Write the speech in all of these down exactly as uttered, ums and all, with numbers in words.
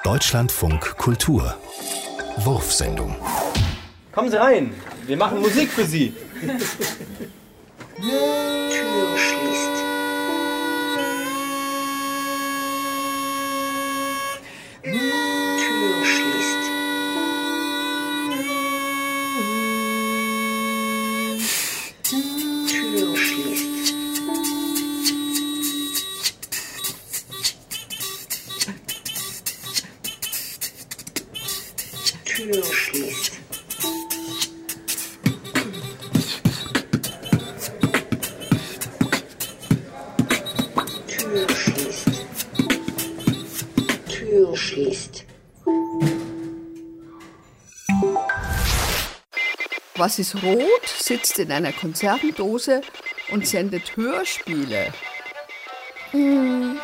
Deutschlandfunk Kultur. Wurfsendung. Kommen Sie rein, wir machen Musik für Sie. Tür schließt. Tür schließt. Tür schließt. Tür schließt. Tür schließt. Tür schließt. Was ist rot, sitzt in einer Konservendose und sendet Hörspiele. Mm.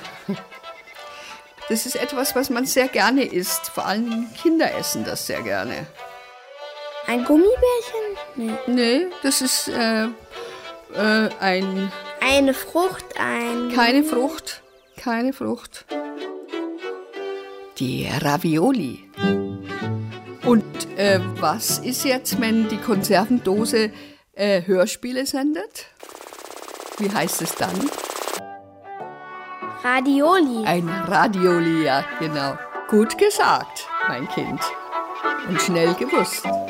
Das ist etwas, was man sehr gerne isst. Vor allem Kinder essen das sehr gerne. Ein Gummibärchen? Nee. Nee, das ist äh, äh, ein... Eine Frucht, ein... Keine Frucht, keine Frucht. Die Ravioli. Und äh, was ist jetzt, wenn die Konservendose äh, Hörspiele sendet? Wie heißt es dann? Radioli. Ein Radioli, ja, genau. Gut gesagt, mein Kind. Und schnell gewusst.